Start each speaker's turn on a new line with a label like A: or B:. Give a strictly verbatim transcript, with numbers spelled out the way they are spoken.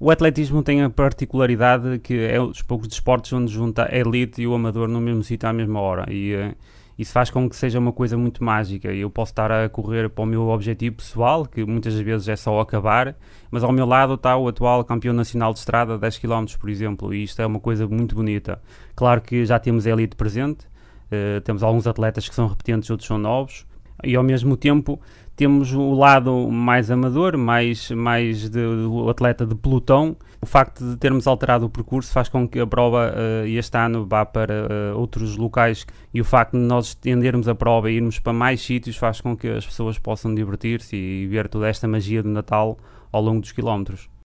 A: O atletismo tem a particularidade que é um dos poucos desportos onde junta a elite e o amador no mesmo sítio à mesma hora, e uh, isso faz com que seja uma coisa muito mágica. Eu posso estar a correr para o meu objetivo pessoal, que muitas vezes é só acabar, mas ao meu lado está o atual campeão nacional de estrada, dez quilómetros, por exemplo, e isto é uma coisa muito bonita. Claro que já temos a elite presente, uh, temos alguns atletas que são repetentes, outros são novos, e ao mesmo tempo temos o lado mais amador, mais, mais de, do atleta de pelotão. O facto de termos alterado o percurso faz com que a prova uh, este ano vá para uh, outros locais, e o facto de nós estendermos a prova e irmos para mais sítios faz com que as pessoas possam divertir-se e ver toda esta magia do Natal ao longo dos quilómetros.